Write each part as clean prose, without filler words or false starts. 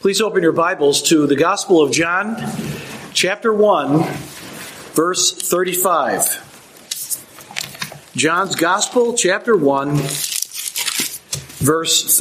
Please open your Bibles to the Gospel of John, chapter 1, verse 35. John's Gospel, chapter 1, verse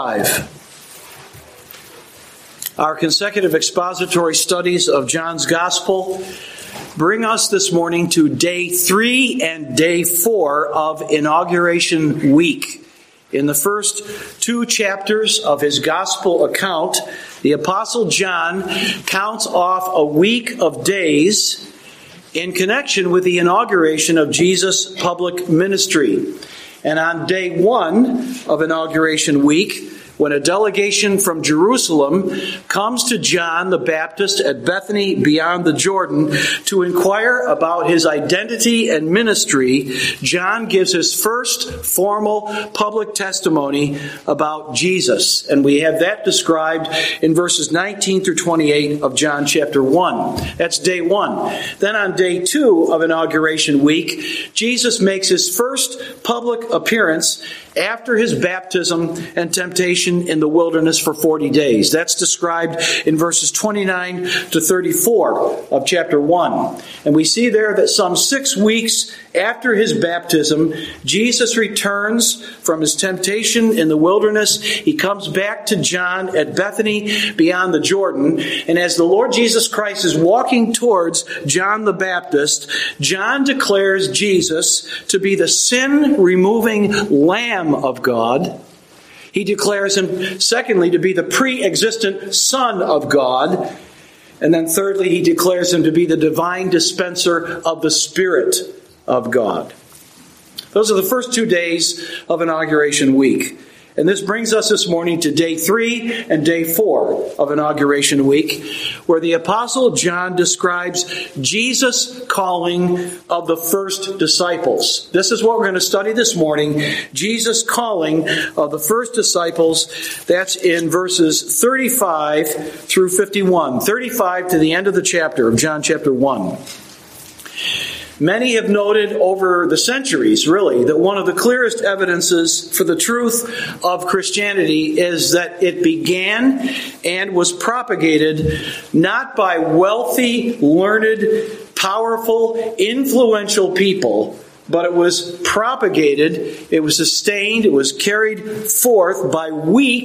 35. Our consecutive expository studies of John's Gospel bring us this morning to day 3 and day 4 of Inauguration Week. In the first 2 chapters of his Gospel account, the Apostle John counts off a week of days in connection with the inauguration of Jesus' public ministry. And on day 1 of Inauguration Week, when a delegation from Jerusalem comes to John the Baptist at Bethany beyond the Jordan to inquire about his identity and ministry, John gives his first formal public testimony about Jesus. And we have that described in verses 19 through 28 of John chapter 1. That's day 1. Then on day 2 of Inauguration Week, Jesus makes his first public appearance after his baptism and temptation in the wilderness for 40 days. That's described in verses 29 to 34 of chapter 1. And we see there that some 6 weeks after his baptism, Jesus returns from his temptation in the wilderness. He comes back to John at Bethany beyond the Jordan. And as the Lord Jesus Christ is walking towards John the Baptist, John declares Jesus to be the sin-removing Lamb of God. He declares him, secondly, to be the pre-existent Son of God. And then thirdly, he declares him to be the divine dispenser of the Spirit of God. Those are the first 2 days of Inauguration Week. And this brings us this morning to day 3 and day 4 of Inauguration Week, where the Apostle John describes Jesus' calling of the first disciples. This is what we're going to study this morning, Jesus' calling of the first disciples. That's in verses 35 through 51, 35 to the end of the chapter of John chapter 1. Many have noted over the centuries, really, that one of the clearest evidences for the truth of Christianity is that it began and was propagated not by wealthy, learned, powerful, influential people, but it was propagated, it was sustained, it was carried forth by weak,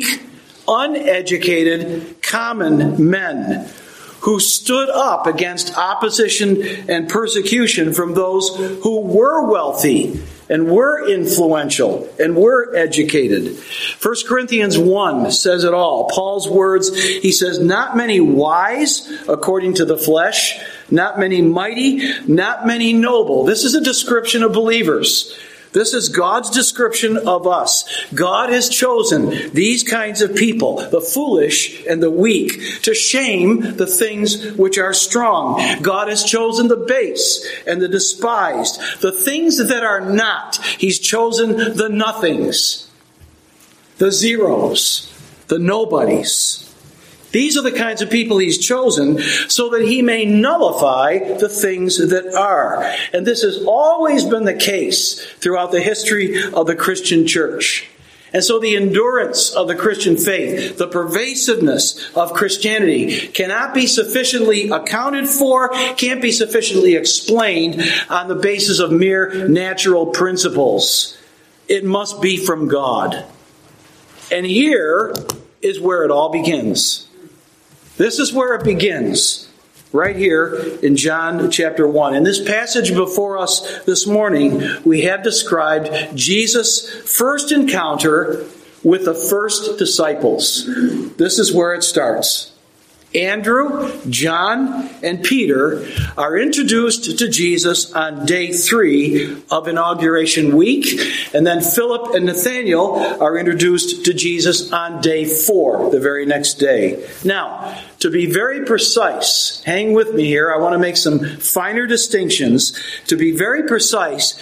uneducated, common men who stood up against opposition and persecution from those who were wealthy and were influential and were educated. 1 Corinthians 1 says it all. Paul's words, he says, not many wise according to the flesh, not many mighty, not many noble. This is a description of believers. This is God's description of us. God has chosen these kinds of people, the foolish and the weak, to shame the things which are strong. God has chosen the base and the despised, the things that are not. He's chosen the nothings, the zeros, the nobodies. These are the kinds of people he's chosen so that he may nullify the things that are. And this has always been the case throughout the history of the Christian church. And so the endurance of the Christian faith, the pervasiveness of Christianity cannot be sufficiently accounted for, can't be sufficiently explained on the basis of mere natural principles. It must be from God. And here is where it all begins. This is where it begins, right here in John chapter 1. In this passage before us this morning, we have described Jesus' first encounter with the first disciples. This is where it starts. Andrew, John, and Peter are introduced to Jesus on day 3 of Inauguration Week, and then Philip and Nathanael are introduced to Jesus on day 4, the very next day. Now, to be very precise, hang with me here, I want to make some finer distinctions. To be very precise,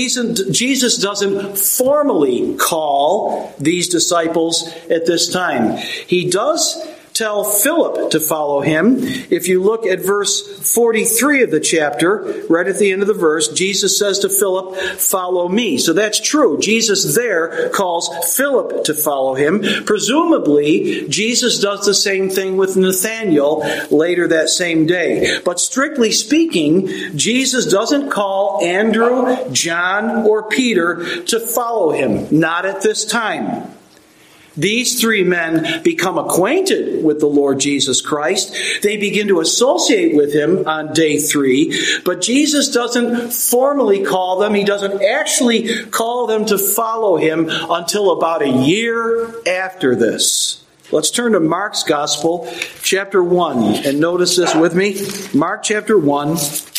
Jesus doesn't formally call these disciples at this time. He does tell Philip to follow him. If you look at verse 43 of the chapter, right at the end of the verse, Jesus says to Philip, "Follow me." So that's true. Jesus there calls Philip to follow him. Presumably, Jesus does the same thing with Nathanael later that same day. But strictly speaking, Jesus doesn't call Andrew, John, or Peter to follow him. Not at this time. These three men become acquainted with the Lord Jesus Christ. They begin to associate with him on day 3, but Jesus doesn't formally call them. He doesn't actually call them to follow him until about a year after this. Let's turn to Mark's Gospel, chapter 1, and notice this with me. Mark chapter 1.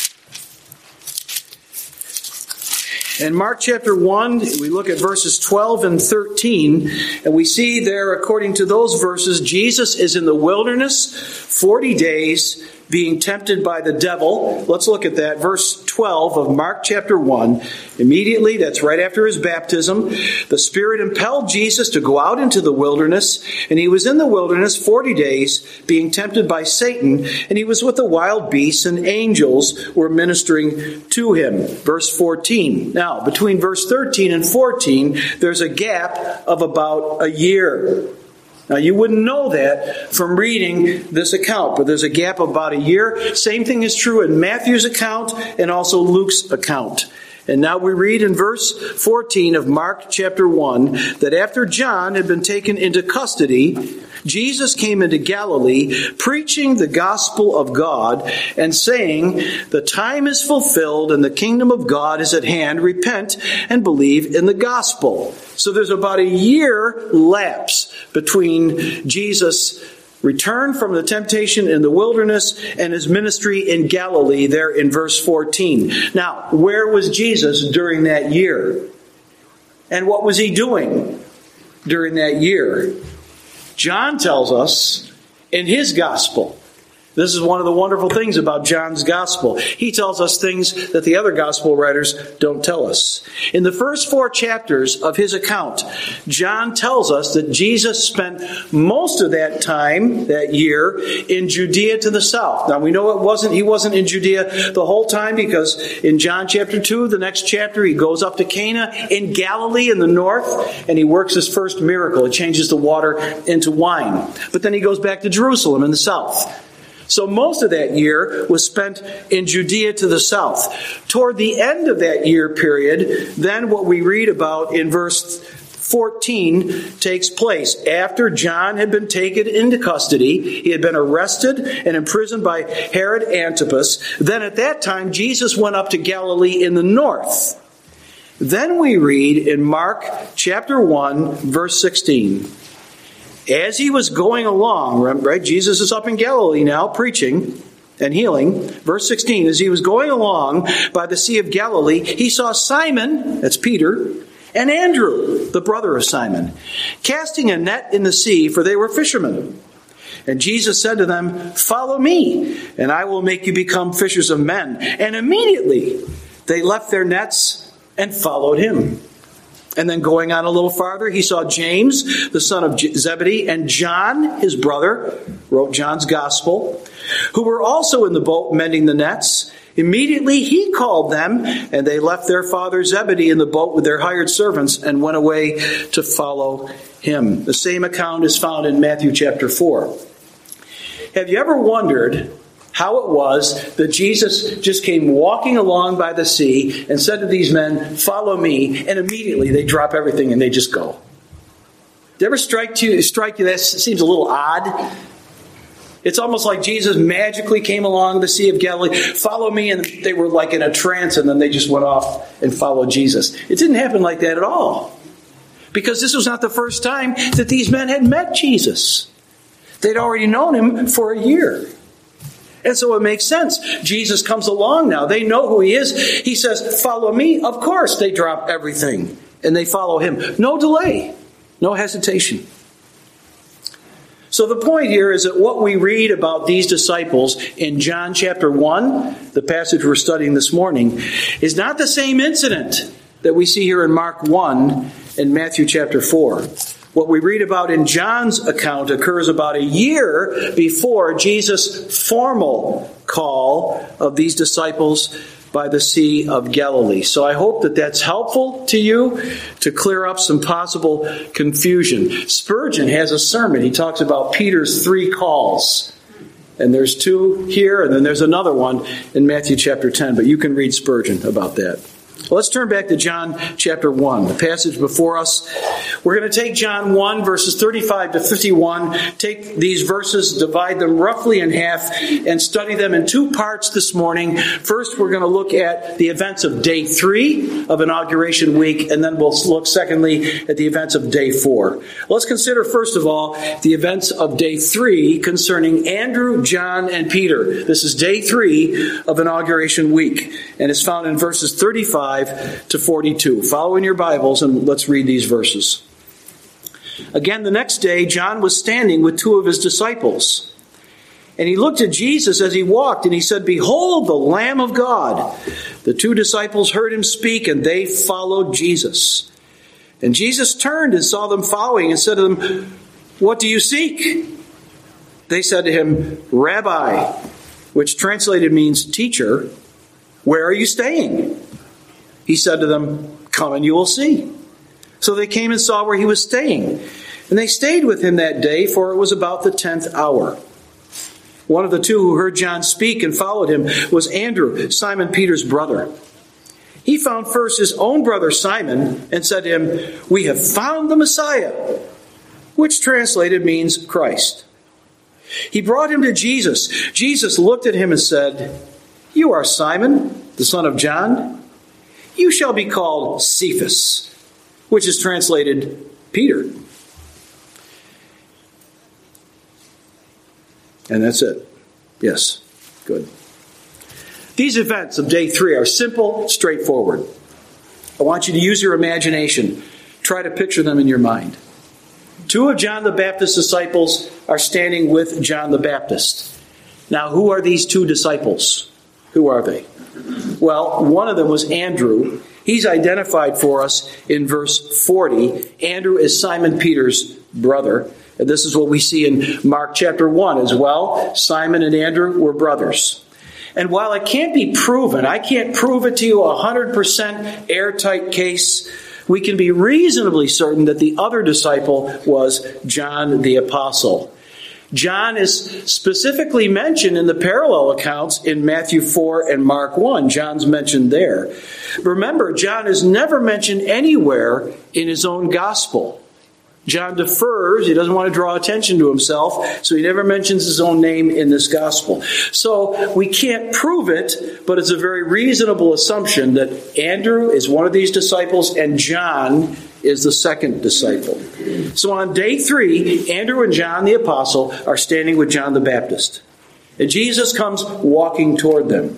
In Mark chapter 1, we look at verses 12 and 13, and we see there, according to those verses, Jesus is in the wilderness 40 days being tempted by the devil. Let's look at that. Verse 12 of Mark chapter 1. Immediately, that's right after his baptism, the Spirit impelled Jesus to go out into the wilderness, and he was in the wilderness 40 days being tempted by Satan, and he was with the wild beasts, and angels were ministering to him. Verse 14. Now, between verse 13 and 14, there's a gap of about a year. Now, you wouldn't know that from reading this account, but there's a gap of about a year. Same thing is true in Matthew's account and also Luke's account. And now we read in verse 14 of Mark chapter 1 that after John had been taken into custody, Jesus came into Galilee, preaching the gospel of God and saying, "The time is fulfilled and the kingdom of God is at hand. Repent and believe in the gospel." So there's about a year lapse between Jesus' return from the temptation in the wilderness and his ministry in Galilee there in verse 14. Now, where was Jesus during that year? And what was he doing during that year? John tells us in his gospel. This is one of the wonderful things about John's gospel. He tells us things that the other gospel writers don't tell us. In the first 4 chapters of his account, John tells us that Jesus spent most of that time, that year, in Judea to the south. Now we know he wasn't in Judea the whole time, because in John chapter 2, the next chapter, he goes up to Cana in Galilee in the north, and he works his first miracle. He changes the water into wine. But then he goes back to Jerusalem in the south. So most of that year was spent in Judea to the south. Toward the end of that year period, then what we read about in verse 14 takes place. After John had been taken into custody, he had been arrested and imprisoned by Herod Antipas. Then at that time, Jesus went up to Galilee in the north. Then we read in Mark chapter 1, verse 16. As he was going along, right? Jesus is up in Galilee now, preaching and healing. Verse 16, as he was going along by the Sea of Galilee, he saw Simon, that's Peter, and Andrew, the brother of Simon, casting a net in the sea, for they were fishermen. And Jesus said to them, "Follow me, and I will make you become fishers of men." And immediately they left their nets and followed him. And then going on a little farther, he saw James, the son of Zebedee, and John, his brother, wrote John's gospel, who were also in the boat mending the nets. Immediately he called them, and they left their father Zebedee in the boat with their hired servants and went away to follow him. The same account is found in Matthew chapter 4. Have you ever wondered how it was that Jesus just came walking along by the sea and said to these men, "Follow me," and immediately they drop everything and they just go? Did it ever strike you that seems a little odd? It's almost like Jesus magically came along the Sea of Galilee, "Follow me," and they were like in a trance, and then they just went off and followed Jesus. It didn't happen like that at all, because this was not the first time that these men had met Jesus. They'd already known him for a year. And so it makes sense. Jesus comes along now. They know who he is. He says, "Follow me." Of course, they drop everything and they follow him. No delay. No hesitation. So the point here is that what we read about these disciples in John chapter 1, the passage we're studying this morning, is not the same incident that we see here in Mark 1 and Matthew chapter 4. What we read about in John's account occurs about a year before Jesus' formal call of these disciples by the Sea of Galilee. So I hope that that's helpful to you to clear up some possible confusion. Spurgeon has a sermon. He talks about Peter's 3 calls. And there's 2 here, and then there's another one in Matthew chapter 10. But you can read Spurgeon about that. Well, let's turn back to John chapter 1, the passage before us. We're going to take John 1, verses 35 to 51, take these verses, divide them roughly in half, and study them in 2 parts this morning. First, we're going to look at the events of day 3 of Inauguration Week, and then we'll look, secondly, at the events of day 4. Let's consider, first of all, the events of day 3 concerning Andrew, John, and Peter. This is day 3 of Inauguration Week, and it's found in verses 35 to 42. Follow in your Bibles and let's read these verses. Again, the next day, John was standing with 2 of his disciples. And he looked at Jesus as he walked, and he said, "Behold, the Lamb of God." The 2 disciples heard him speak, and they followed Jesus. And Jesus turned and saw them following and said to them, "What do you seek?" They said to him, "Rabbi," which translated means teacher, "where are you staying?" He said to them, "Come and you will see." So they came and saw where he was staying. And they stayed with him that day, for it was about the 10th hour. One of the 2 who heard John speak and followed him was Andrew, Simon Peter's brother. He found first his own brother Simon and said to him, "We have found the Messiah," which translated means Christ. He brought him to Jesus. Jesus looked at him and said, "You are Simon, the son of John. You shall be called Cephas," which is translated Peter. And that's it. Yes. Good. These events of day 3 are simple, straightforward. I want you to use your imagination. Try to picture them in your mind. 2 of John the Baptist's disciples are standing with John the Baptist. Now, who are these 2 disciples? Who are they? Well, one of them was Andrew. He's identified for us in verse 40. Andrew is Simon Peter's brother. And this is what we see in Mark chapter 1 as well. Simon and Andrew were brothers. And while it can't be proven, I can't prove it to you 100% airtight case, we can be reasonably certain that the other disciple was John the Apostle. John is specifically mentioned in the parallel accounts in Matthew 4 and Mark 1. John's mentioned there. Remember, John is never mentioned anywhere in his own gospel. John defers. He doesn't want to draw attention to himself, so he never mentions his own name in this gospel. So we can't prove it, but it's a very reasonable assumption that Andrew is one of these disciples and John is the second disciple. So on day 3, Andrew and John the Apostle are standing with John the Baptist. And Jesus comes walking toward them.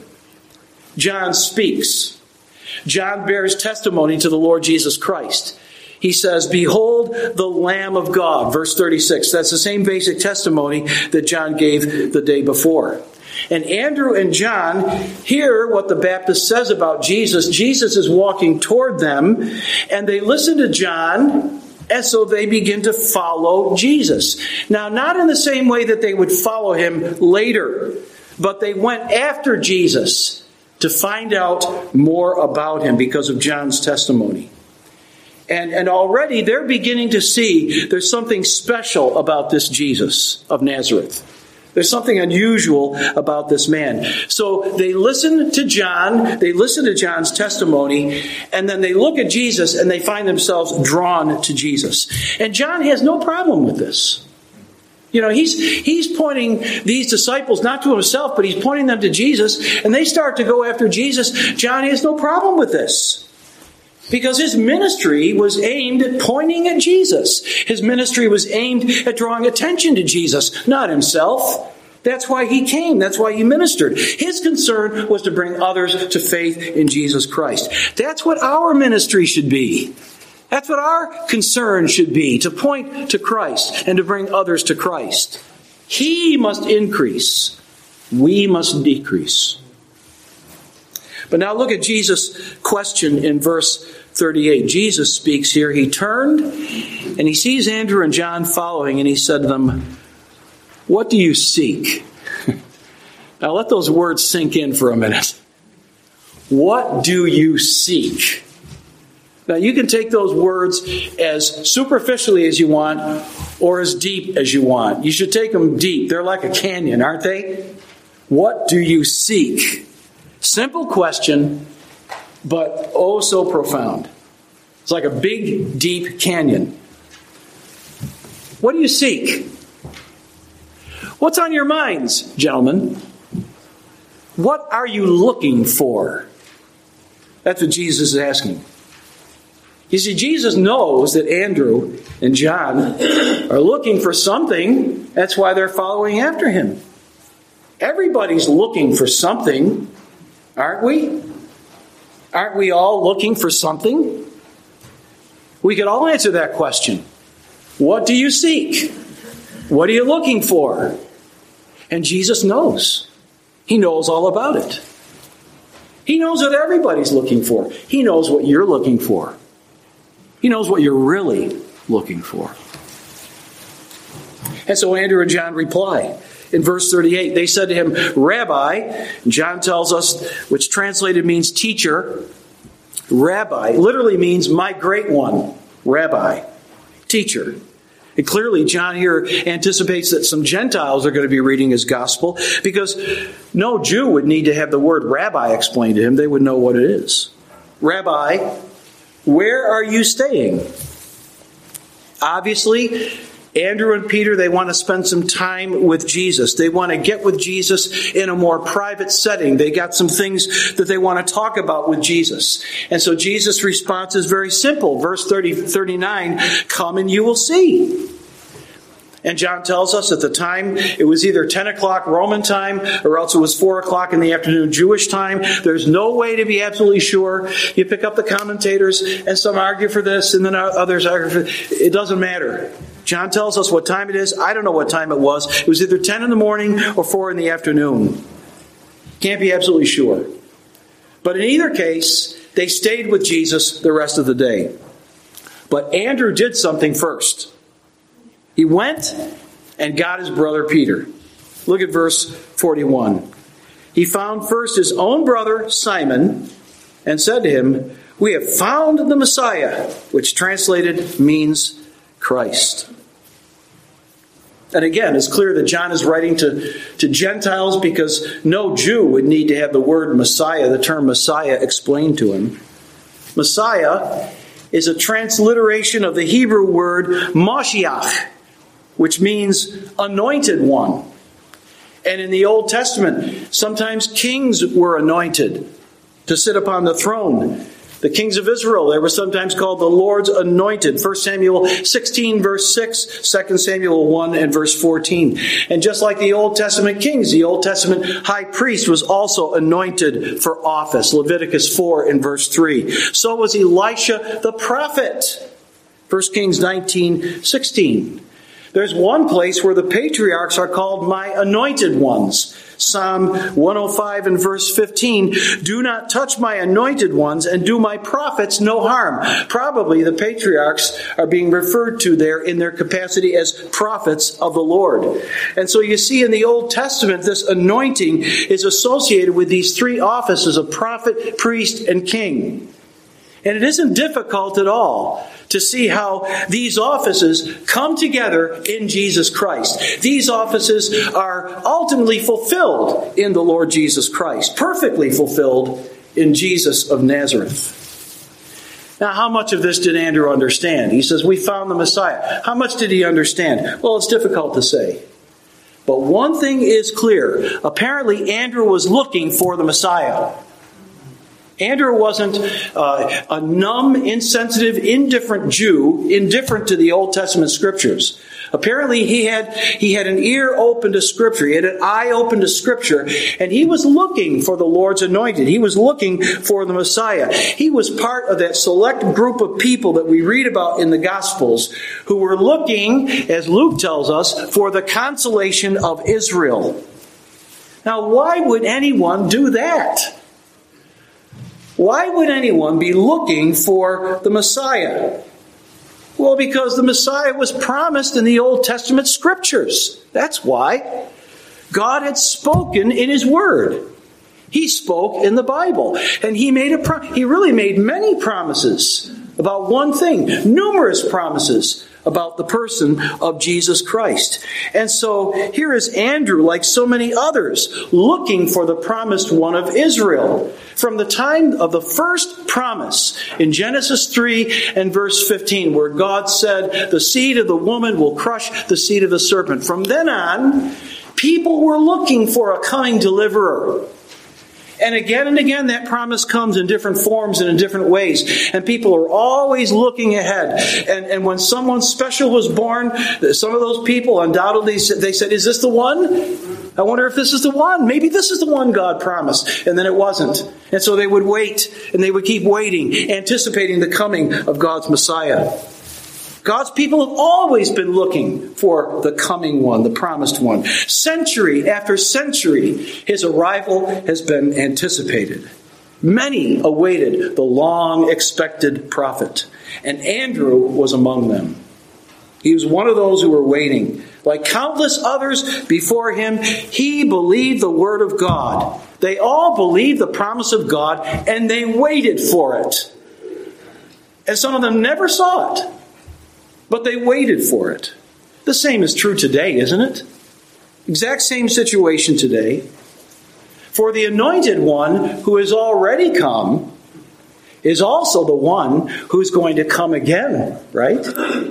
John speaks. John bears testimony to the Lord Jesus Christ. He says, "Behold the Lamb of God," verse 36. That's the same basic testimony that John gave the day before. And Andrew and John hear what the Baptist says about Jesus. Jesus is walking toward them, and they listen to John, and so they begin to follow Jesus. Now, not in the same way that they would follow him later, but they went after Jesus to find out more about him because of John's testimony. And already they're beginning to see there's something special about this Jesus of Nazareth. There's something unusual about this man. So they listen to John, they listen to John's testimony, and then they look at Jesus and they find themselves drawn to Jesus. And John has no problem with this. You know, he's pointing these disciples not to himself, but he's pointing them to Jesus, and they start to go after Jesus. John has no problem with this. Because his ministry was aimed at pointing at Jesus. His ministry was aimed at drawing attention to Jesus, not himself. That's why he came. That's why he ministered. His concern was to bring others to faith in Jesus Christ. That's what our ministry should be. That's what our concern should be, to point to Christ and to bring others to Christ. He must increase. We must decrease. But now look at Jesus' question in verse 38. Jesus speaks here. He turned And he sees Andrew and John following, and he said to them, "What do you seek?" Now let those words sink in for a minute. What do you seek? Now you can take those words as superficially as you want or as deep as you want. You should take them deep. They're like a canyon, aren't they? What do you seek? Simple question, but oh so profound. It's like a big, deep canyon. What do you seek? What's on your minds, gentlemen? What are you looking for? That's what Jesus is asking. You see, Jesus knows that Andrew and John are looking for something. That's why they're following after him. Everybody's looking for something, aren't we? Aren't we all looking for something? We could all answer that question. What do you seek? What are you looking for? And Jesus knows. He knows all about it. He knows what everybody's looking for. He knows what you're looking for. He knows what you're really looking for. And so Andrew and John reply. In verse 38, they said to him, "Rabbi," John tells us, which translated means teacher. Rabbi literally means my great one. Rabbi, teacher. And clearly, John here anticipates that some Gentiles are going to be reading his gospel, because no Jew would need to have the word rabbi explained to him. They would know what it is. Rabbi, where are you staying? Obviously, Andrew and Peter, they want to spend some time with Jesus. They want to get with Jesus in a more private setting. They got some things that they want to talk about with Jesus. And so Jesus' response is very simple. Verse 39, "Come and you will see." And John tells us at the time, it was either 10 o'clock Roman time or else it was 4 o'clock in the afternoon Jewish time. There's no way to be absolutely sure. You pick up the commentators and some argue for this and then others argue for this. It doesn't matter. John tells us what time it is. I don't know what time it was. It was either 10 in the morning or 4 in the afternoon. Can't be absolutely sure. But in either case, they stayed with Jesus the rest of the day. But Andrew did something first. He went and got his brother Peter. Look at verse 41. He found first his own brother Simon and said to him, "We have found the Messiah," which translated means Christ. And again, it's clear that John is writing to Gentiles because no Jew would need to have the word Messiah, the term Messiah, explained to him. Messiah is a transliteration of the Hebrew word Moshiach, which means anointed one. And in the Old Testament, sometimes kings were anointed to sit upon the throne. The kings of Israel, they were sometimes called the Lord's anointed. 1 Samuel 16, verse 6, 2 Samuel 1 and verse 14. And just like the Old Testament kings, the Old Testament high priest was also anointed for office. Leviticus 4 and verse 3. So was Elisha the prophet. 1 Kings 19, 16. There's one place where the patriarchs are called my anointed ones. Psalm 105 and verse 15, "Do not touch my anointed ones and do my prophets no harm." Probably the patriarchs are being referred to there in their capacity as prophets of the Lord. And so you see in the Old Testament, this anointing is associated with these three offices of prophet, priest, and king. And it isn't difficult at all to see how these offices come together in Jesus Christ. These offices are ultimately fulfilled in the Lord Jesus Christ, perfectly fulfilled in Jesus of Nazareth. Now, how much of this did Andrew understand? He says, "We found the Messiah." How much did he understand? Well, it's difficult to say. But one thing is clear. Apparently, Andrew was looking for the Messiah. Andrew wasn't a numb, insensitive, indifferent Jew, indifferent to the Old Testament scriptures. Apparently he had an ear open to Scripture. He had an eye open to Scripture. And he was looking for the Lord's anointed. He was looking for the Messiah. He was part of that select group of people that we read about in the Gospels who were looking, as Luke tells us, for the consolation of Israel. Now, why would anyone do that? Why would anyone be looking for the Messiah? Well, because the Messiah was promised in the Old Testament scriptures. That's why. God had spoken in His Word. He spoke in the Bible. And He really made many promises about one thing. Numerous promises about the person of Jesus Christ. And so here is Andrew, like so many others, looking for the promised one of Israel. From the time of the first promise in Genesis 3 and verse 15, where God said, the seed of the woman will crush the seed of the serpent. From then on, people were looking for a coming deliverer. And again, that promise comes in different forms and in different ways. And people are always looking ahead. And when someone special was born, some of those people undoubtedly they said, is this the one? I wonder if this is the one. Maybe this is the one God promised. And then it wasn't. And so they would wait, and they would keep waiting, anticipating the coming of God's Messiah. God's people have always been looking for the coming one, the promised one. Century after century, His arrival has been anticipated. Many awaited the long-expected prophet, and Andrew was among them. He was one of those who were waiting. Like countless others before him, he believed the word of God. They all believed the promise of God, and they waited for it. And some of them never saw it. But they waited for it. The same is true today, isn't it? Exact same situation today. For the anointed one who has already come is also the one who's going to come again, right?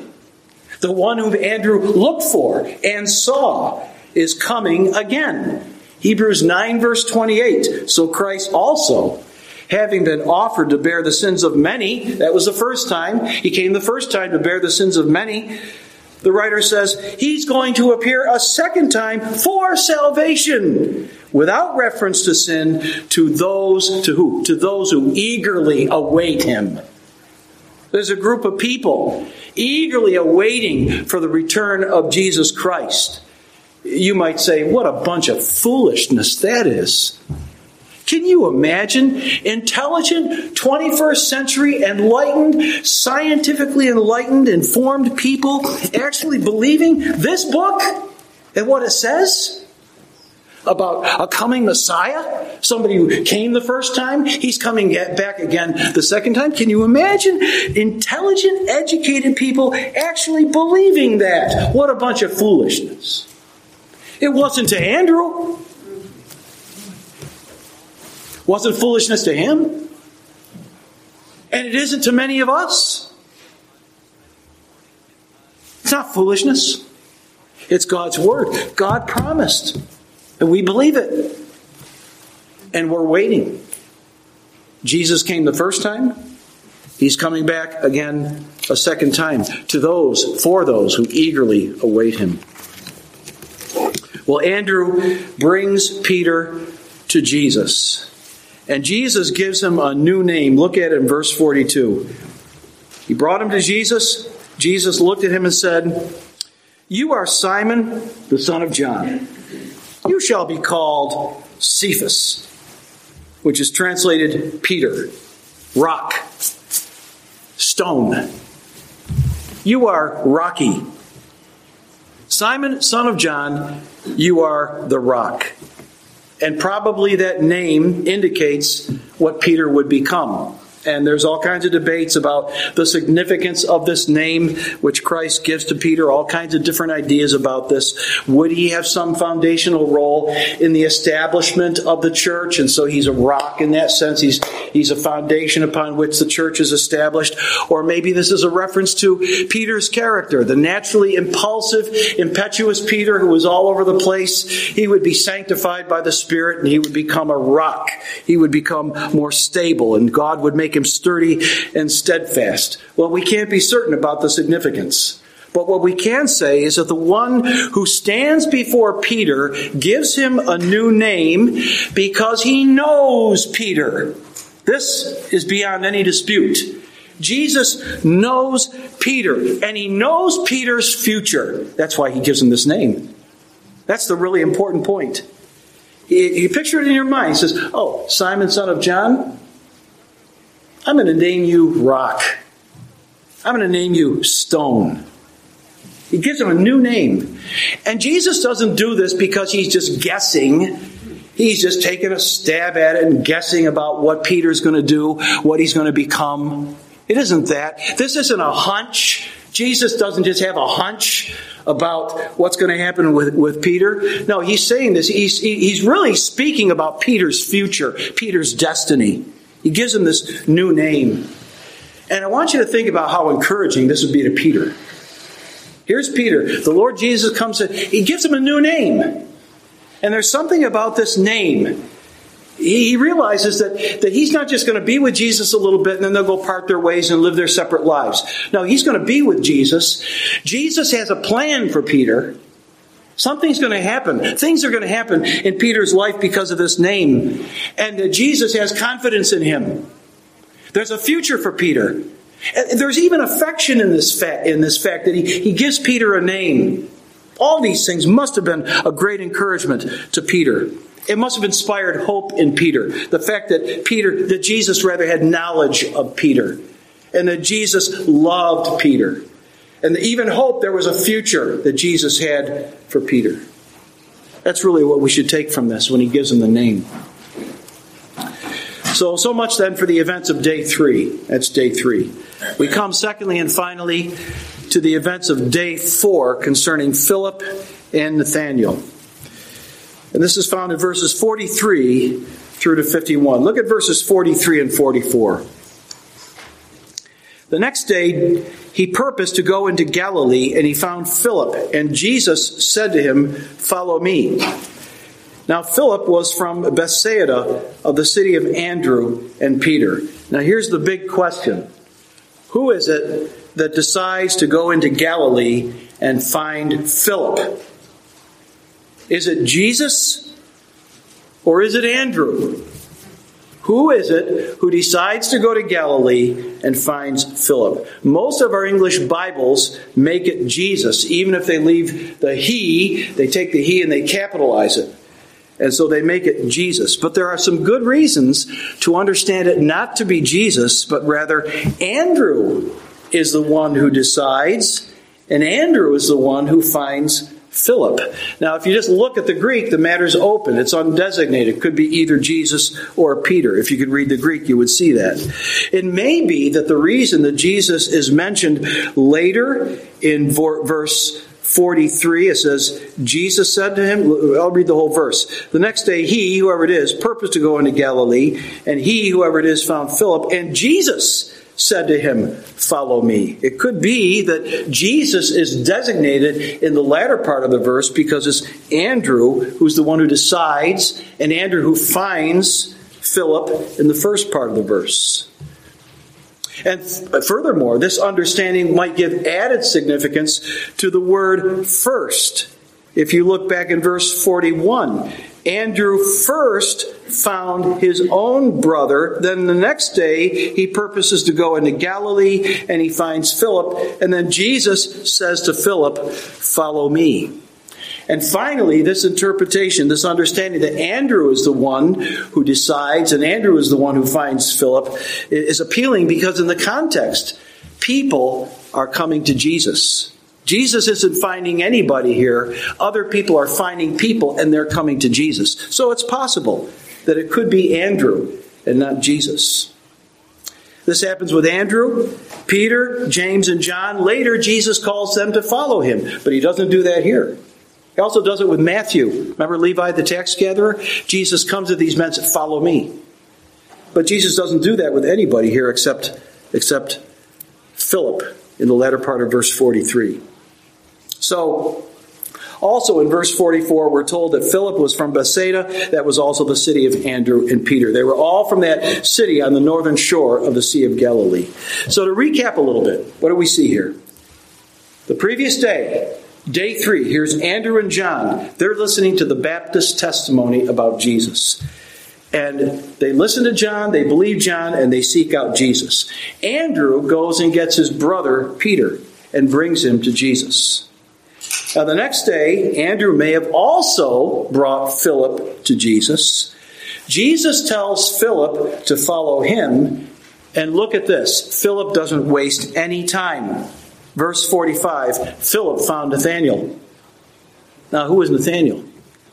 The one whom Andrew looked for and saw is coming again. Hebrews 9 verse 28. So Christ also, having been offered to bear the sins of many, that was the first time. He came the first time to bear the sins of many. The writer says He's going to appear a second time for salvation, without reference to sin, to those who eagerly await Him. There's a group of people eagerly awaiting for the return of Jesus Christ. You might say, what a bunch of foolishness that is. Can you imagine intelligent, 21st century, enlightened, scientifically enlightened, informed people actually believing this book and what it says about a coming Messiah? Somebody who came the first time, He's coming back again the second time. Can you imagine intelligent, educated people actually believing that? What a bunch of foolishness. It wasn't to Andrew. Wasn't foolishness to him. And it isn't to many of us. It's not foolishness. It's God's word. God promised. And we believe it. And we're waiting. Jesus came the first time. He's coming back again a second time for those who eagerly await Him. Well, Andrew brings Peter to Jesus. And Jesus gives him a new name. Look at it in verse 42. He brought him to Jesus. Jesus looked at him and said, "You are Simon, the son of John. You shall be called Cephas," which is translated Peter, rock, stone. You are rocky. Simon, son of John, you are the rock. And probably that name indicates what Peter would become. And there's all kinds of debates about the significance of this name which Christ gives to Peter, all kinds of different ideas about this. Would he have some foundational role in the establishment of the church? And so he's a rock in that sense. He's a foundation upon which the church is established. Or maybe this is a reference to Peter's character, the naturally impulsive, impetuous Peter who was all over the place. He would be sanctified by the Spirit and he would become a rock. He would become more stable and God would make him sturdy and steadfast. Well, we can't be certain about the significance. But what we can say is that the one who stands before Peter gives him a new name because he knows Peter. This is beyond any dispute. Jesus knows Peter, and he knows Peter's future. That's why he gives him this name. That's the really important point. You picture it in your mind. He says, "Oh, Simon, son of John, I'm going to name you Rock." I'm going to name you Stone. He gives him a new name. And Jesus doesn't do this because he's just guessing. He's just taking a stab at it and guessing about what Peter's going to do, what he's going to become. It isn't that. This isn't a hunch. Jesus doesn't just have a hunch about what's going to happen with Peter. No, he's saying this. He's really speaking about Peter's future, Peter's destiny. He gives him this new name. And I want you to think about how encouraging this would be to Peter. Here's Peter. The Lord Jesus comes in. He gives him a new name. And there's something about this name. He realizes that he's not just going to be with Jesus a little bit and then they'll go part their ways and live their separate lives. No, he's going to be with Jesus. Jesus has a plan for Peter. Something's going to happen. Things are going to happen in Peter's life because of this name. And Jesus has confidence in him. There's a future for Peter. And there's even affection in this fact that he gives Peter a name. All these things must have been a great encouragement to Peter. It must have inspired hope in Peter. The fact that Jesus had knowledge of Peter. And that Jesus loved Peter. And even hope there was a future that Jesus had for Peter. That's really what we should take from this when he gives him the name. So much then for the events of day 3. That's day 3. We come secondly and finally to the events of day 4 concerning Philip and Nathanael. And this is found in verses 43 through to 51. Look at verses 43 and 44. The next day he purposed to go into Galilee, and he found Philip. And Jesus said to him, "Follow me." Now Philip was from Bethsaida of the city of Andrew and Peter. Now here's the big question. Who is it that decides to go into Galilee and find Philip? Is it Jesus or is it Andrew? Who is it who decides to go to Galilee and finds Philip? Most of our English Bibles make it Jesus. Even if they leave the he, they take the he and they capitalize it. And so they make it Jesus. But there are some good reasons to understand it not to be Jesus, but rather Andrew is the one who decides, and Andrew is the one who finds Philip. Now, if you just look at the Greek, the matter's open. It's undesignated. It could be either Jesus or Peter. If you could read the Greek, you would see that. It may be that the reason that Jesus is mentioned later in verse 43, it says, Jesus said to him, I'll read the whole verse. The next day he, whoever it is, purposed to go into Galilee, and he, whoever it is, found Philip, and Jesus said to him, "Follow me." It could be that Jesus is designated in the latter part of the verse because it's Andrew who's the one who decides, and Andrew who finds Philip in the first part of the verse. And furthermore, this understanding might give added significance to the word first. If you look back in verse 41, Andrew first found his own brother. Then the next day, he purposes to go into Galilee, and he finds Philip. And then Jesus says to Philip, "Follow me." And finally, this interpretation, this understanding that Andrew is the one who decides and Andrew is the one who finds Philip is appealing because in the context, people are coming to Jesus. Jesus isn't finding anybody here. Other people are finding people and they're coming to Jesus. So it's possible that it could be Andrew and not Jesus. This happens with Andrew, Peter, James, and John. Later, Jesus calls them to follow him, but he doesn't do that here. He also does it with Matthew. Remember Levi the tax gatherer? Jesus comes to these men and says, "Follow me." But Jesus doesn't do that with anybody here except Philip in the latter part of verse 43. So, also in verse 44, we're told that Philip was from Bethsaida. That was also the city of Andrew and Peter. They were all from that city on the northern shore of the Sea of Galilee. So to recap a little bit, what do we see here? The previous day, day 3, here's Andrew and John. They're listening to the Baptist testimony about Jesus. And they listen to John, they believe John, and they seek out Jesus. Andrew goes and gets his brother, Peter, and brings him to Jesus. Now the next day, Andrew may have also brought Philip to Jesus. Jesus tells Philip to follow him, And look at this. Philip doesn't waste any time. Verse 45, Philip found Nathanael. Now, who is Nathanael?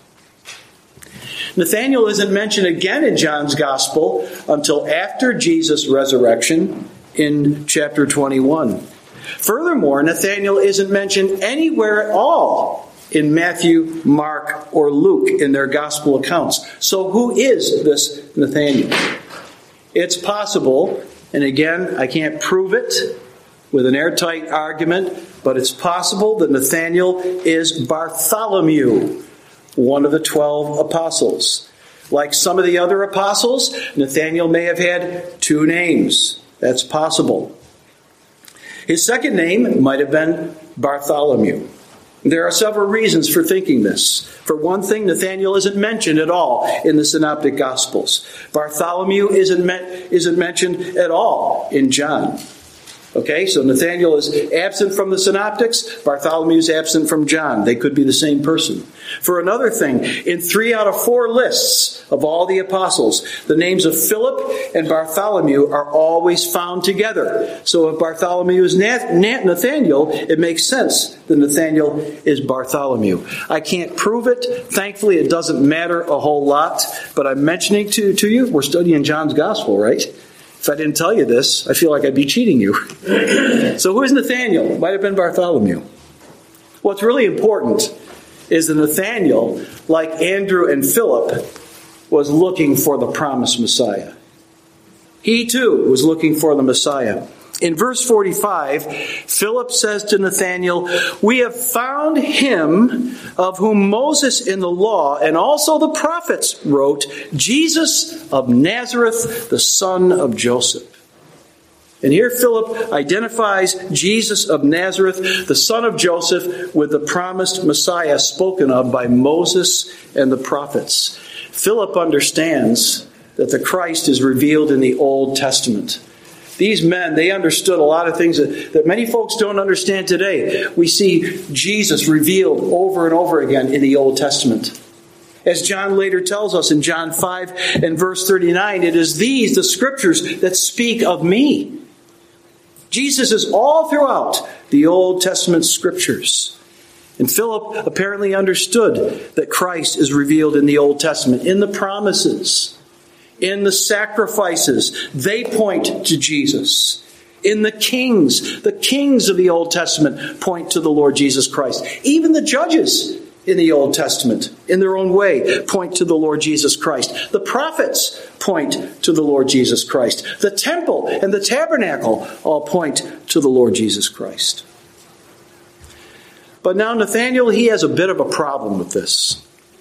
Nathanael isn't mentioned again in John's Gospel until after Jesus' resurrection in chapter 21. Furthermore, Nathanael isn't mentioned anywhere at all in Matthew, Mark, or Luke in their Gospel accounts. So who is this Nathanael? It's possible, and again, I can't prove it with an airtight argument, but it's possible that Nathanael is Bartholomew, one of the 12 apostles. Like some of the other apostles, Nathanael may have had two names. That's possible. His second name might have been Bartholomew. There are several reasons for thinking this. For one thing, Nathanael isn't mentioned at all in the Synoptic Gospels. Bartholomew isn't mentioned at all in John. Okay, so Nathanael is absent from the Synoptics. Bartholomew is absent from John. They could be the same person. For another thing, in 3 out of 4 lists of all the apostles, the names of Philip and Bartholomew are always found together. So if Bartholomew is Nathanael, it makes sense that Nathanael is Bartholomew. I can't prove it. Thankfully, it doesn't matter a whole lot. But I'm mentioning to you, we're studying John's Gospel, right? If I didn't tell you this, I feel like I'd be cheating you. So who is Nathanael? It might have been Bartholomew. What's really important is that Nathanael, like Andrew and Philip, was looking for the promised Messiah. He too was looking for the Messiah. In verse 45, Philip says to Nathanael, "We have found him of whom Moses in the law and also the prophets wrote, Jesus of Nazareth, the son of Joseph." And here Philip identifies Jesus of Nazareth, the son of Joseph, with the promised Messiah spoken of by Moses and the prophets. Philip understands that the Christ is revealed in the Old Testament. These men, they understood a lot of things that many folks don't understand today. We see Jesus revealed over and over again in the Old Testament. As John later tells us in John 5 and verse 39, it is these, the scriptures, that speak of me. Jesus is all throughout the Old Testament scriptures. And Philip apparently understood that Christ is revealed in the Old Testament, in the promises, in the sacrifices. They point to Jesus. In the kings of the Old Testament point to the Lord Jesus Christ. Even the judges in the Old Testament, in their own way, point to the Lord Jesus Christ. The prophets point to the Lord Jesus Christ. The temple and the tabernacle all point to the Lord Jesus Christ. But now Nathanael, he has a bit of a problem with this.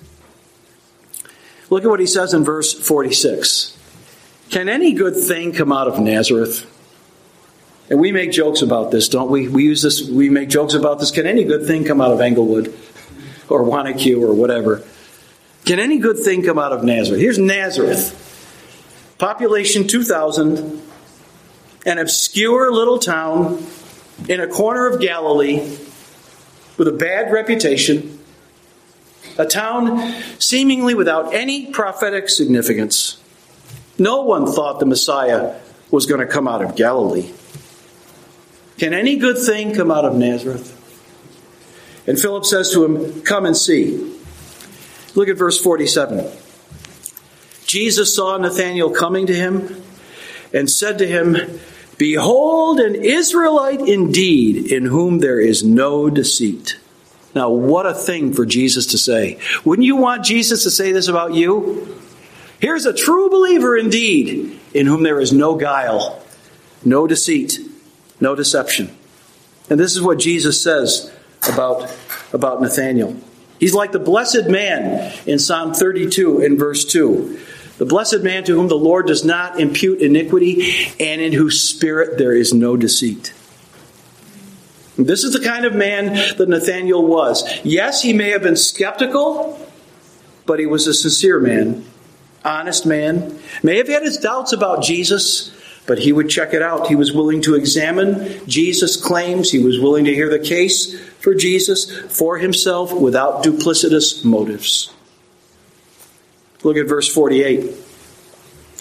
Look at what he says in verse 46. Can any good thing come out of Nazareth? And we make jokes about this, don't we? We make jokes about this. Can any good thing come out of Englewood or Wanacue or whatever? Can any good thing come out of Nazareth? Here's Nazareth. Population 2,000. An obscure little town in a corner of Galilee with a bad reputation. A town seemingly without any prophetic significance. No one thought the Messiah was going to come out of Galilee. Can any good thing come out of Nazareth? And Philip says to him, "Come and see." Look at verse 47. Jesus saw Nathanael coming to him and said to him, "Behold, an Israelite indeed, in whom there is no deceit." Now, what a thing for Jesus to say. Wouldn't you want Jesus to say this about you? Here's a true believer indeed, in whom there is no guile, no deceit, no deception. And this is what Jesus says about Nathanael. He's like the blessed man in Psalm 32 in verse 2. The blessed man to whom the Lord does not impute iniquity, and in whose spirit there is no deceit. This is the kind of man that Nathanael was. Yes, he may have been skeptical, but he was a sincere man, honest man. May have had his doubts about Jesus, but he would check it out. He was willing to examine Jesus' claims. He was willing to hear the case for Jesus for himself without duplicitous motives. Look at verse 48.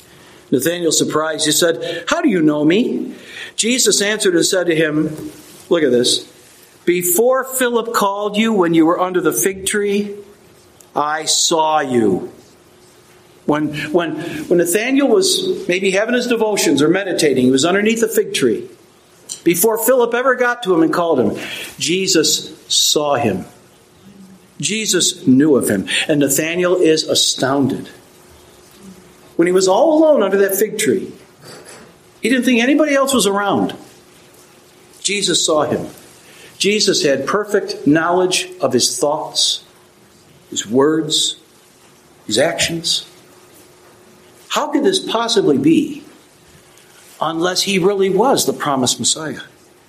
Nathanael, surprised, he said, "How do you know me?" Jesus answered and said to him, look at this, "Before Philip called you when you were under the fig tree, I saw you." When Nathanael was maybe having his devotions or meditating, he was underneath the fig tree. Before Philip ever got to him and called him, Jesus saw him. Jesus knew of him. And Nathanael is astounded. When he was all alone under that fig tree, he didn't think anybody else was around. Jesus saw him. Jesus had perfect knowledge of his thoughts, his words, his actions. How could this possibly be unless he really was the promised Messiah?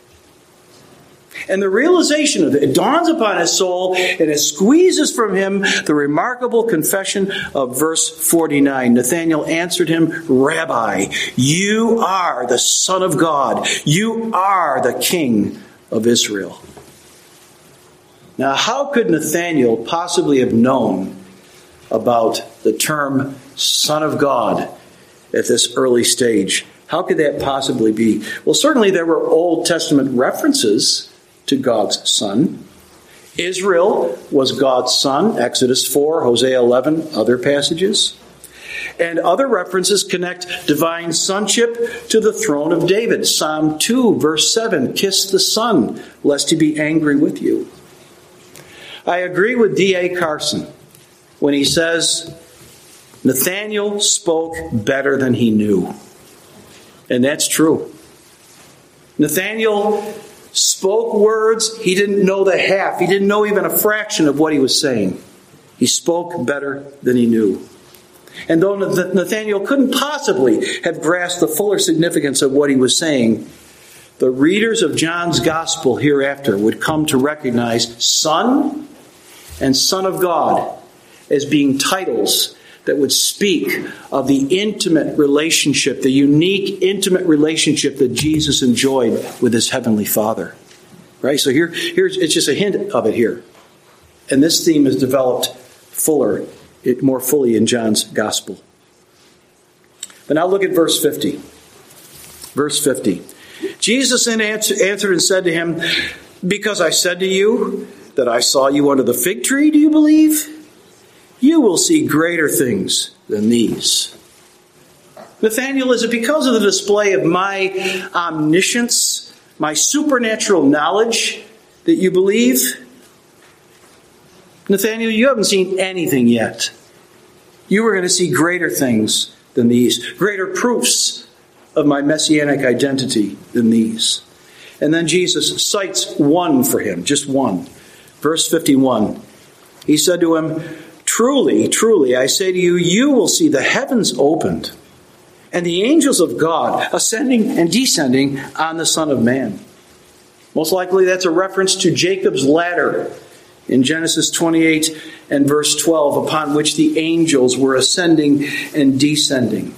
And the realization of it dawns upon his soul, and it squeezes from him the remarkable confession of verse 49. Nathanael answered him, "Rabbi, you are the Son of God. You are the King of Israel." Now, how could Nathanael possibly have known about the term Son of God at this early stage? How could that possibly be? Well, certainly there were Old Testament references to God's Son. Israel was God's son, Exodus 4, Hosea 11, other passages. And other references connect divine sonship to the throne of David. Psalm 2, verse 7, "Kiss the Son, lest he be angry with you." I agree with D.A. Carson when he says, Nathanael spoke better than he knew. And that's true. Nathanael spoke words he didn't know the half. He didn't know even a fraction of what he was saying. He spoke better than he knew. And though Nathanael couldn't possibly have grasped the fuller significance of what he was saying, the readers of John's Gospel hereafter would come to recognize Son and Son of God as being titles that would speak of the intimate relationship, the unique, intimate relationship that Jesus enjoyed with his heavenly Father. Right? So here's it's just a hint of it here. And this theme is developed more fully in John's Gospel. But now look at verse 50. Verse 50. Jesus then answered and said to him, "Because I said to you that I saw you under the fig tree, do you believe? You will see greater things than these." Nathanael, is it because of the display of my omniscience, my supernatural knowledge, that you believe? Nathanael, you haven't seen anything yet. You are going to see greater things than these, greater proofs of my messianic identity than these. And then Jesus cites one for him, just one. Verse 51. He said to him, "Truly, truly, I say to you, you will see the heavens opened and the angels of God ascending and descending on the Son of Man." Most likely that's a reference to Jacob's ladder in Genesis 28 and verse 12, upon which the angels were ascending and descending.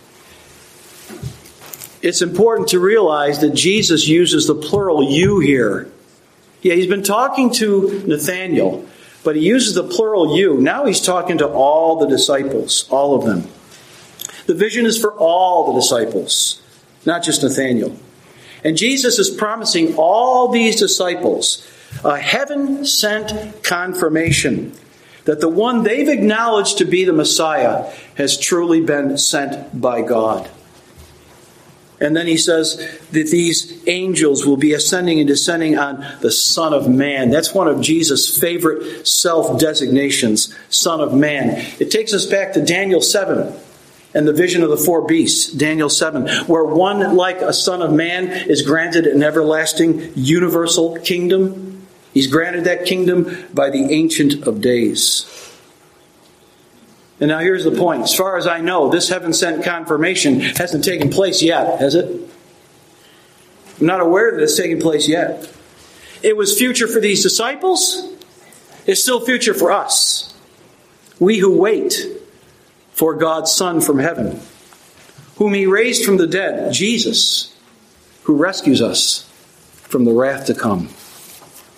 It's important to realize that Jesus uses the plural you here. Yeah, he's been talking to Nathanael, but he uses the plural you. Now he's talking to all the disciples, all of them. The vision is for all the disciples, not just Nathanael. And Jesus is promising all these disciples a heaven-sent confirmation that the one they've acknowledged to be the Messiah has truly been sent by God. And then he says that these angels will be ascending and descending on the Son of Man. That's one of Jesus' favorite self-designations, Son of Man. It takes us back to Daniel 7 and the vision of the four beasts, Daniel 7, where one like a Son of Man is granted an everlasting universal kingdom. He's granted that kingdom by the Ancient of Days. And now here's the point. As far as I know, this heaven-sent confirmation hasn't taken place yet, has it? I'm not aware that it's taken place yet. It was future for these disciples. It's still future for us. We who wait for God's Son from heaven, whom He raised from the dead, Jesus, who rescues us from the wrath to come.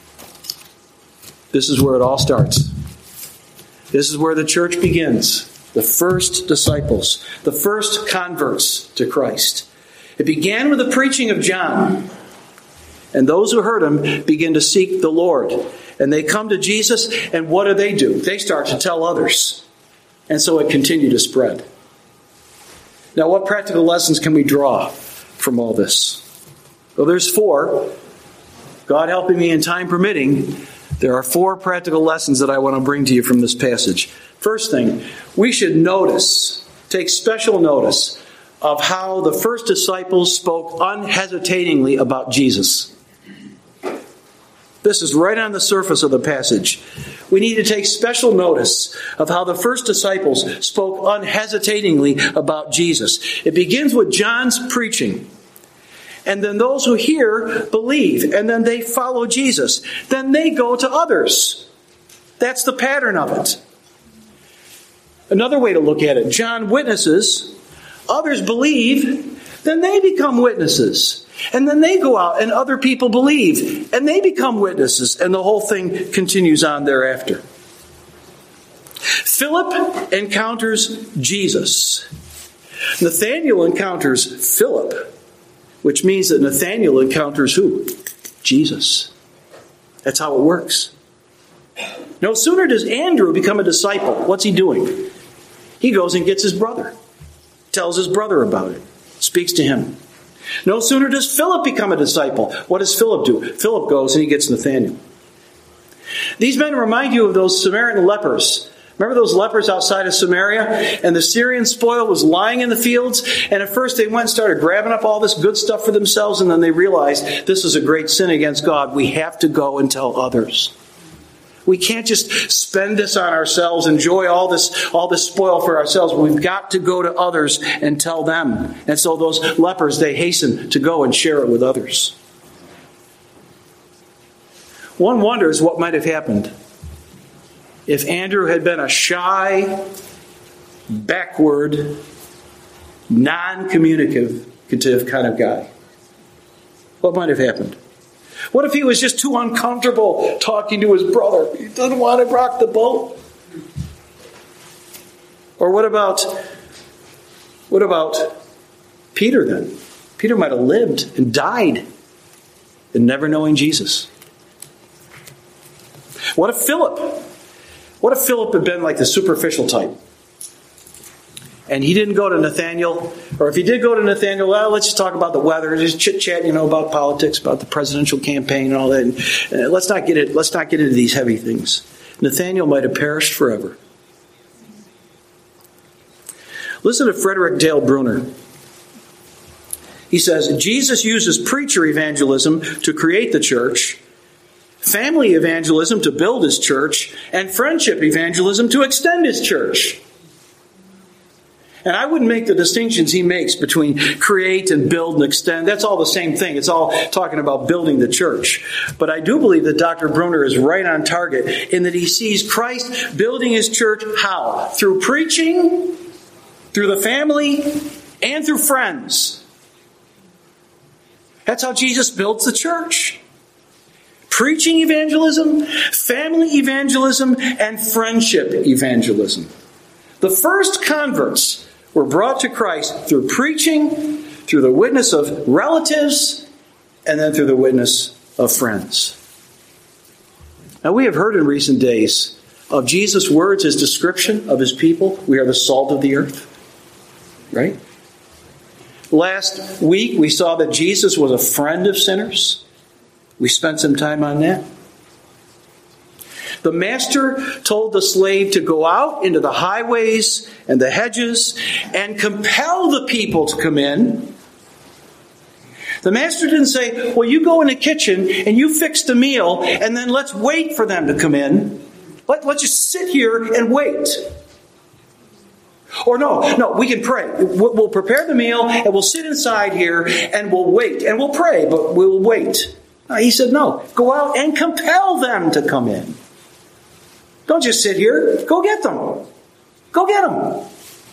This is where it all starts. This is where the church begins. The first disciples, the first converts to Christ. It began with the preaching of John. And those who heard him begin to seek the Lord. And they come to Jesus, and what do? They start to tell others. And so it continued to spread. Now, what practical lessons can we draw from all this? Well, there's 4. God helping me and time permitting, there are 4 practical lessons that I want to bring to you from this passage. First thing, we should take special notice of how the first disciples spoke unhesitatingly about Jesus. This is right on the surface of the passage. We need to take special notice of how the first disciples spoke unhesitatingly about Jesus. It begins with John's preaching. And then those who hear believe. And then they follow Jesus. Then they go to others. That's the pattern of it. Another way to look at it, John witnesses, others believe, then they become witnesses. And then they go out and other people believe, and they become witnesses, and the whole thing continues on thereafter. Philip encounters Jesus. Nathanael encounters Philip, which means that Nathanael encounters who? Jesus. That's how it works. No sooner does Andrew become a disciple, what's he doing? He goes and gets his brother, tells his brother about it, speaks to him. No sooner does Philip become a disciple. What does Philip do? Philip goes and he gets Nathanael. These men remind you of those Samaritan lepers. Remember those lepers outside of Samaria? And the Syrian spoil was lying in the fields. And at first they went and started grabbing up all this good stuff for themselves. And then they realized this is a great sin against God. We have to go and tell others. We can't just spend this on ourselves, enjoy all this spoil for ourselves. We've got to go to others and tell them. And so those lepers, they hasten to go and share it with others. One wonders what might have happened if Andrew had been a shy, backward, non-communicative kind of guy. What might have happened? What if he was just too uncomfortable talking to his brother? He doesn't want to rock the boat. Or what about Peter then? Peter might have lived and died and never knowing Jesus. What if Philip had been like the superficial type? And he didn't go to Nathanael, or if he did go to Nathanael, well, let's just talk about the weather, just chit-chat, about politics, about the presidential campaign and all that. And let's not get into these heavy things. Nathanael might have perished forever. Listen to Frederick Dale Bruner. He says, Jesus uses preacher evangelism to create the church, family evangelism to build his church, and friendship evangelism to extend his church. And I wouldn't make the distinctions he makes between create and build and extend. That's all the same thing. It's all talking about building the church. But I do believe that Dr. Bruner is right on target in that he sees Christ building his church how? Through preaching, through the family, and through friends. That's how Jesus builds the church. Preaching evangelism, family evangelism, and friendship evangelism. The first converts were brought to Christ through preaching, through the witness of relatives, and then through the witness of friends. Now, we have heard in recent days of Jesus' words, his description of his people. We are the salt of the earth. Right? Last week, we saw that Jesus was a friend of sinners. We spent some time on that. The master told the slave to go out into the highways and the hedges and compel the people to come in. The master didn't say, well, you go in the kitchen and you fix the meal and then let's wait for them to come in. Let's just sit here and wait. Or no, we can pray. We'll prepare the meal and we'll sit inside here and we'll wait. And we'll pray, but we'll wait. He said, no, go out and compel them to come in. Don't just sit here. Go get them. Go get them.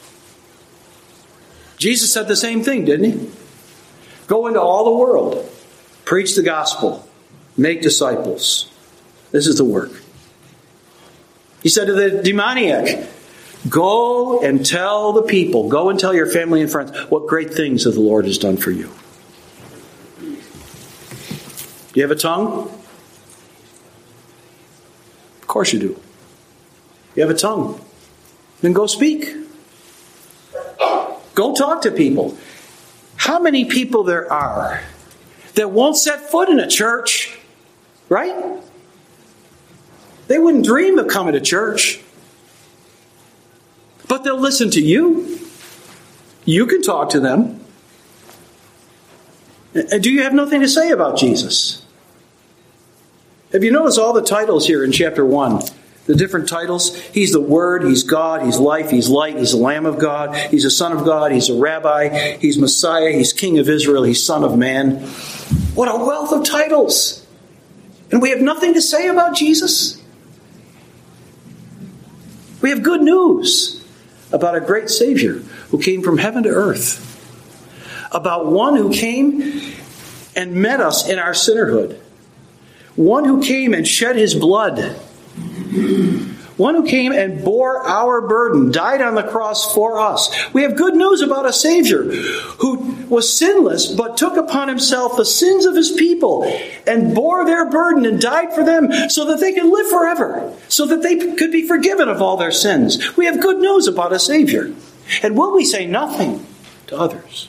Jesus said the same thing, didn't he? Go into all the world. Preach the gospel. Make disciples. This is the work. He said to the demoniac, Go and tell the people, go and tell your family and friends what great things that the Lord has done for you. Do you have a tongue? Of course you do. You have a tongue. Then go speak. Go talk to people. How many people there are that won't set foot in a church, right? They wouldn't dream of coming to church. But they'll listen to you. You can talk to them. Do you have nothing to say about Jesus? Have you noticed all the titles here in chapter 1? The different titles. He's the Word, He's God, He's life, He's light, He's the Lamb of God, He's the Son of God, He's a Rabbi, He's Messiah, He's King of Israel, He's Son of Man. What a wealth of titles. And we have nothing to say about Jesus? We have good news about a great Savior who came from heaven to earth. About one who came and met us in our sinnerhood. One who came and shed His blood. One who came and bore our burden, died on the cross for us. We have good news about a Savior who was sinless but took upon Himself the sins of His people and bore their burden and died for them so that they could live forever, so that they could be forgiven of all their sins. We have good news about a Savior. And will we say nothing to others?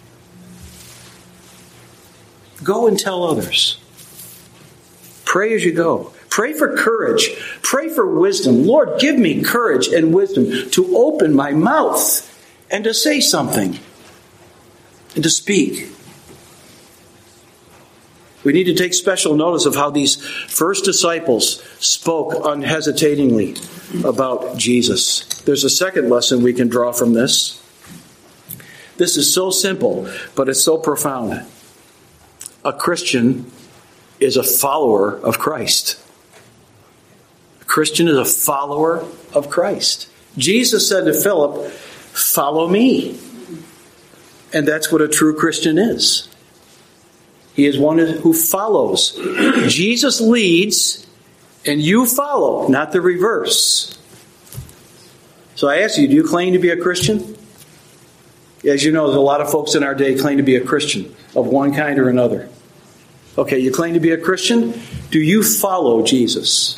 Go and tell others. Pray as you go. Pray for courage. Pray for wisdom. Lord, give me courage and wisdom to open my mouth and to say something and to speak. We need to take special notice of how these first disciples spoke unhesitatingly about Jesus. There's a second lesson we can draw from this. This is so simple, but it's so profound. A Christian is a follower of Christ. A Christian is a follower of Christ. Jesus said to Philip, "Follow me." And that's what a true Christian is. He is one who follows. Jesus leads and you follow, not the reverse. So I ask you, do you claim to be a Christian? As you know, there's a lot of folks in our day claim to be a Christian of one kind or another. Okay, you claim to be a Christian? Do you follow Jesus?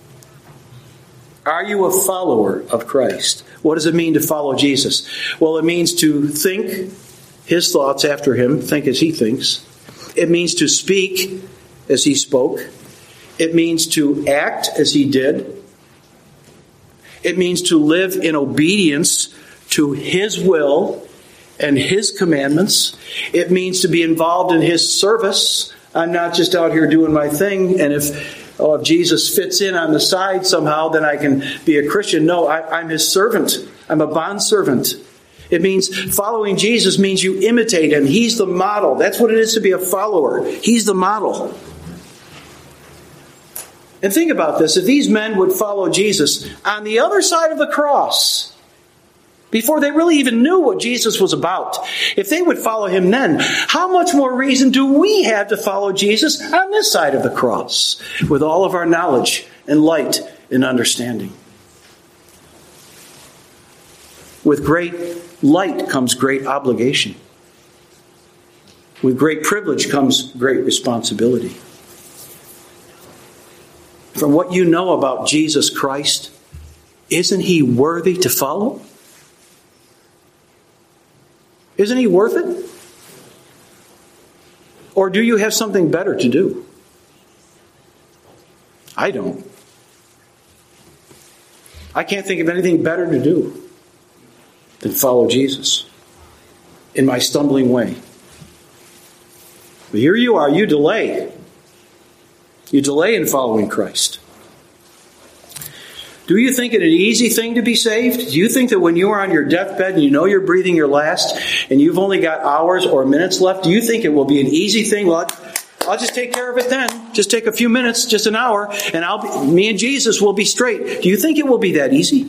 Are you a follower of Christ? What does it mean to follow Jesus? Well, it means to think His thoughts after Him, think as He thinks. It means to speak as He spoke. It means to act as He did. It means to live in obedience to His will and His commandments. It means to be involved in His service. I'm not just out here doing my thing, and if Jesus fits in on the side somehow, then I can be a Christian. No, I'm His servant. I'm a bondservant. It means following Jesus means you imitate Him. He's the model. That's what it is to be a follower. He's the model. And think about this. If these men would follow Jesus on the other side of the cross, before they really even knew what Jesus was about, if they would follow Him then, how much more reason do we have to follow Jesus on this side of the cross with all of our knowledge and light and understanding? With great light comes great obligation. With great privilege comes great responsibility. From what you know about Jesus Christ, isn't He worthy to follow? Isn't He worth it? Or do you have something better to do? I don't. I can't think of anything better to do than follow Jesus in my stumbling way. But here you are, you delay. You delay in following Christ. Do you think it an easy thing to be saved? Do you think that when you are on your deathbed and you know you're breathing your last and you've only got hours or minutes left, do you think it will be an easy thing? Well, I'll just take care of it then. Just take a few minutes, just an hour, and me and Jesus will be straight. Do you think it will be that easy?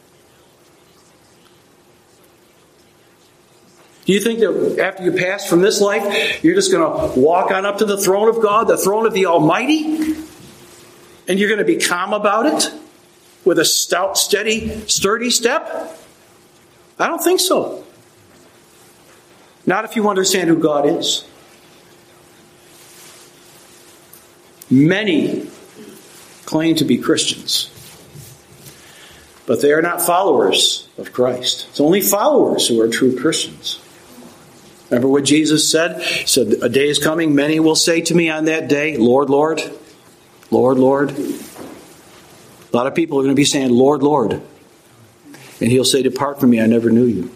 Do you think that after you pass from this life, you're just going to walk on up to the throne of God, the throne of the Almighty, and you're going to be calm about it? with a stout, steady, sturdy step? I don't think so. Not if you understand who God is. Many claim to be Christians, but they are not followers of Christ. It's only followers who are true Christians. Remember what Jesus said? He said, a day is coming, many will say to me on that day, Lord, Lord, Lord, Lord. A lot of people are going to be saying, Lord, Lord. And he'll say, depart from me, I never knew you.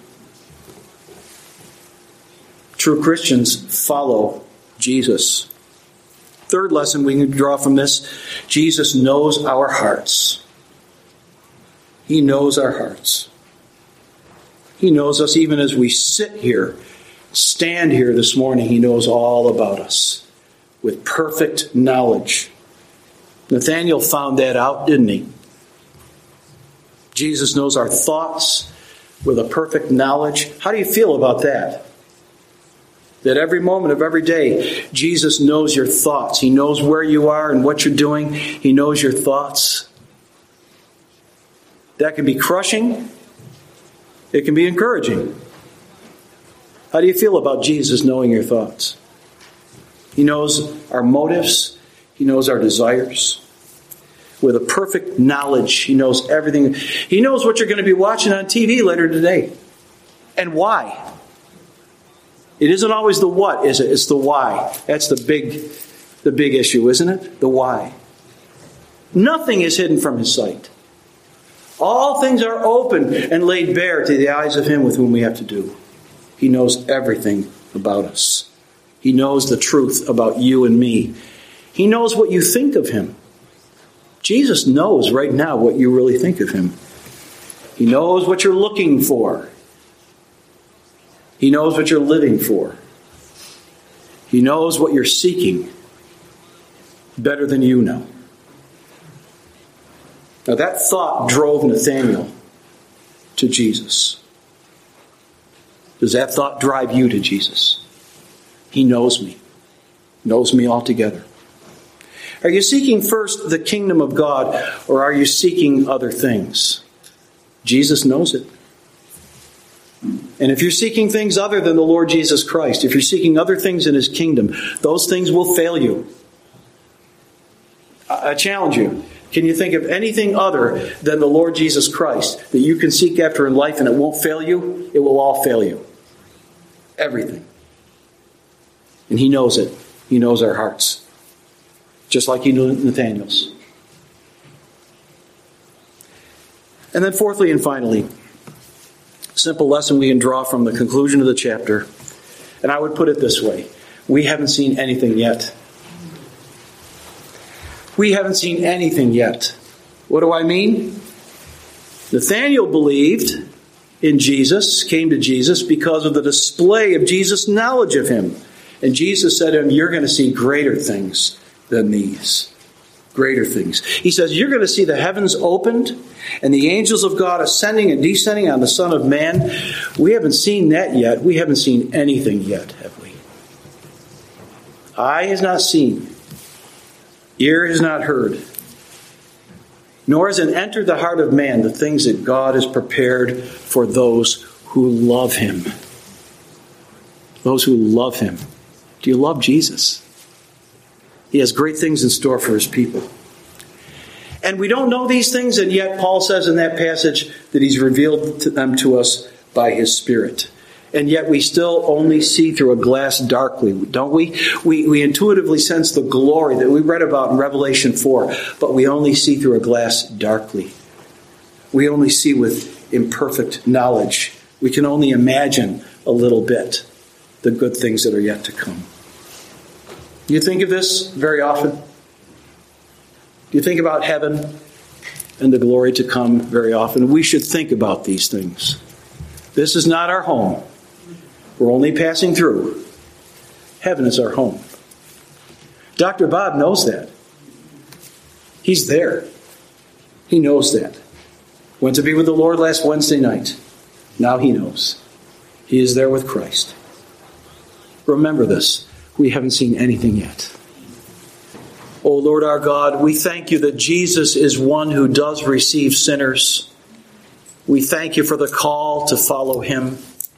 True Christians follow Jesus. Third lesson we can draw from this, Jesus knows our hearts. He knows our hearts. He knows us even as we sit here, stand here this morning. He knows all about us with perfect knowledge. Nathanael found that out, didn't he? Jesus knows our thoughts with a perfect knowledge. How do you feel about that? That every moment of every day, Jesus knows your thoughts. He knows where you are and what you're doing. He knows your thoughts. That can be crushing. It can be encouraging. How do you feel about Jesus knowing your thoughts? He knows our motives. He knows our desires. With a perfect knowledge, he knows everything. He knows what you're going to be watching on TV later today. And why. It isn't always the what, is it? It's the why. That's the big issue, isn't it? The why. Nothing is hidden from his sight. All things are open and laid bare to the eyes of him with whom we have to do. He knows everything about us. He knows the truth about you and me. He knows what you think of him. Jesus knows right now what you really think of him. He knows what you're looking for. He knows what you're living for. He knows what you're seeking better than you know. Now that thought drove Nathanael to Jesus. Does that thought drive you to Jesus? He knows me altogether. Are you seeking first the kingdom of God, or are you seeking other things? Jesus knows it. And if you're seeking things other than the Lord Jesus Christ, if you're seeking other things in his kingdom, those things will fail you. I challenge you. Can you think of anything other than the Lord Jesus Christ that you can seek after in life and it won't fail you? It will all fail you. Everything. And he knows it. He knows our hearts. Just like he knew Nathanael's. And then fourthly and finally, simple lesson we can draw from the conclusion of the chapter. And I would put it this way. We haven't seen anything yet. We haven't seen anything yet. What do I mean? Nathanael believed in Jesus, came to Jesus because of the display of Jesus' knowledge of him. And Jesus said to him, you're going to see greater things than these. Greater things. He says, you're going to see the heavens opened and the angels of God ascending and descending on the Son of Man. We haven't seen that yet. We haven't seen anything yet, have we? Eye has not seen. Ear has not heard. Nor has it entered the heart of man the things that God has prepared for those who love him. Those who love him. Do you love Jesus? He has great things in store for his people. And we don't know these things, and yet Paul says in that passage that he's revealed them to us by his Spirit. And yet we still only see through a glass darkly, don't we? We intuitively sense the glory that we read about in Revelation 4, but we only see through a glass darkly. We only see with imperfect knowledge. We can only imagine a little bit the good things that are yet to come. Do you think of this very often? Do you think about heaven and the glory to come very often? We should think about these things. This is not our home. We're only passing through. Heaven is our home. Dr. Bob knows that. He's there. He knows that. Went to be with the Lord last Wednesday night. Now he knows. He is there with Christ. Remember this. We haven't seen anything yet. O Lord our God, we thank you that Jesus is one who does receive sinners. We thank you for the call to follow him.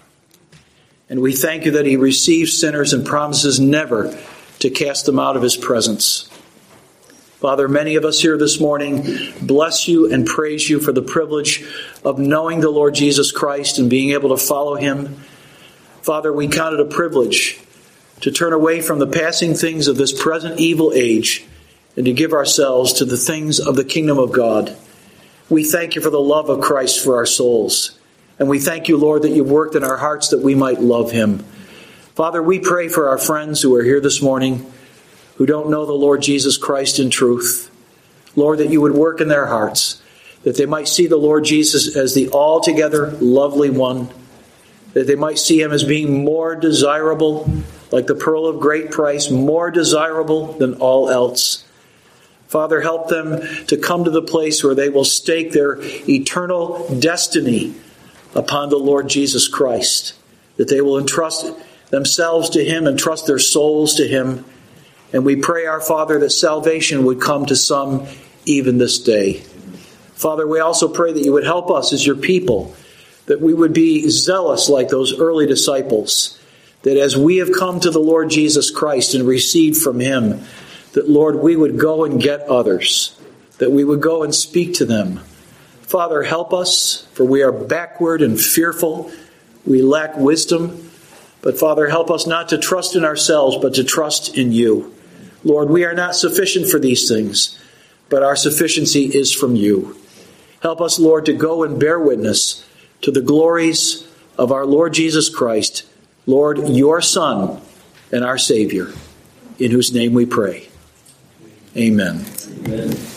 And we thank you that he receives sinners and promises never to cast them out of his presence. Father, many of us here this morning bless you and praise you for the privilege of knowing the Lord Jesus Christ and being able to follow him. Father, we count it a privilege to turn away from the passing things of this present evil age and to give ourselves to the things of the kingdom of God. We thank you for the love of Christ for our souls. And we thank you, Lord, that you've worked in our hearts that we might love him. Father, we pray for our friends who are here this morning who don't know the Lord Jesus Christ in truth. Lord, that you would work in their hearts, that they might see the Lord Jesus as the altogether lovely one, that they might see him as being more desirable, like the pearl of great price, more desirable than all else. Father, help them to come to the place where they will stake their eternal destiny upon the Lord Jesus Christ, that they will entrust themselves to him and trust their souls to him. And we pray, our Father, that salvation would come to some even this day. Father, we also pray that you would help us as your people, that we would be zealous like those early disciples, that as we have come to the Lord Jesus Christ and received from him, that, Lord, we would go and get others, that we would go and speak to them. Father, help us, for we are backward and fearful. We lack wisdom. But, Father, help us not to trust in ourselves, but to trust in you. Lord, we are not sufficient for these things, but our sufficiency is from you. Help us, Lord, to go and bear witness to the glories of our Lord Jesus Christ, Lord, your Son and our Savior, in whose name we pray. Amen. Amen.